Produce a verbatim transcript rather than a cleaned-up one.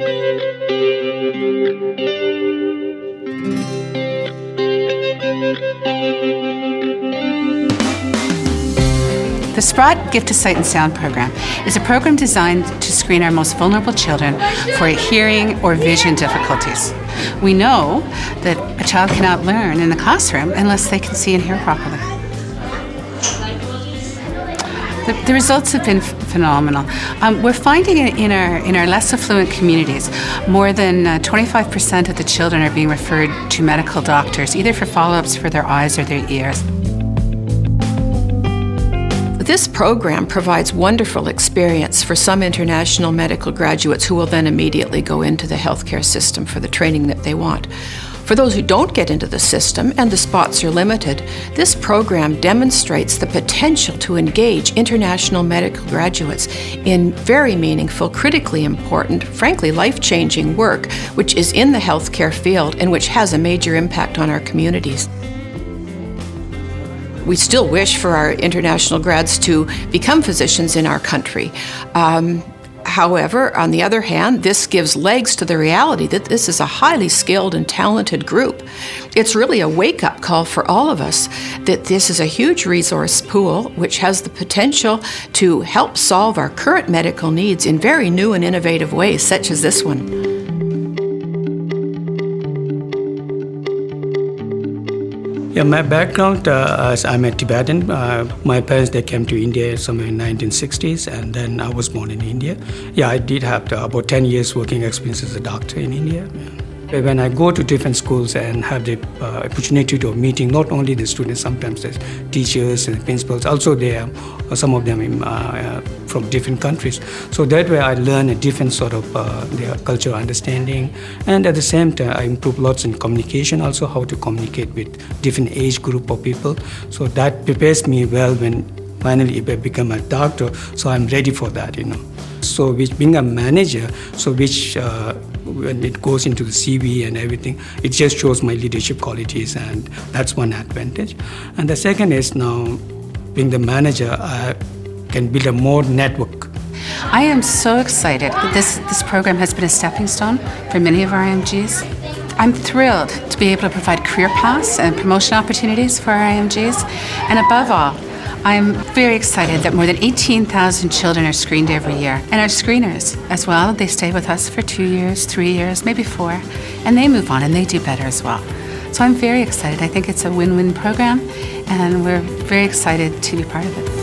The Sprott Gift of Sight and Sound program is a program designed to screen our most vulnerable children for hearing or vision difficulties. We know that a child cannot learn in the classroom unless they can see and hear properly. The, the results have been f- phenomenal. Um, we're finding in, in our in our less affluent communities, more than uh, twenty-five percent of the children are being referred to medical doctors, either for follow-ups for their eyes or their ears. This program provides wonderful experience for some international medical graduates who will then immediately go into the healthcare system for the training that they want. For those who don't get into the system, and the spots are limited, this program demonstrates the potential to engage international medical graduates in very meaningful, critically important, frankly life-changing work, which is in the healthcare field and which has a major impact on our communities. We still wish for our international grads to become physicians in our country. Um, however, on the other hand, this gives legs to the reality that this is a highly skilled and talented group. It's really a wake-up call for all of us that this is a huge resource pool which has the potential to help solve our current medical needs in very new and innovative ways, such as this one. Yeah, my background, uh, I'm a Tibetan. Uh, my parents, they came to India somewhere in nineteen sixties, and then I was born in India. Yeah, I did have the, about ten years working experience as a doctor in India. Yeah. When I go to different schools and have the uh, opportunity to meeting not only the students, sometimes the teachers and principals, also there are some of them in, uh, from different countries. So that way I learn a different sort of uh, their cultural understanding, and at the same time I improve lots in communication, also how to communicate with different age group of people. So that prepares me well when finally if I become a doctor, so I'm ready for that, you know. So which being a manager, so which uh, when it goes into the C V and everything, it just shows my leadership qualities, and that's one advantage. And the second is now being the manager, I can build a more network. I am so excited that this, this program has been a stepping stone for many of our I M Gs. I'm thrilled to be able to provide career paths and promotion opportunities for our I M Gs, and above all, I'm very excited that more than eighteen thousand children are screened every year. And our screeners as well, they stay with us for two years, three years, maybe four, and they move on and they do better as well. So I'm very excited. I think it's a win-win program, and we're very excited to be part of it.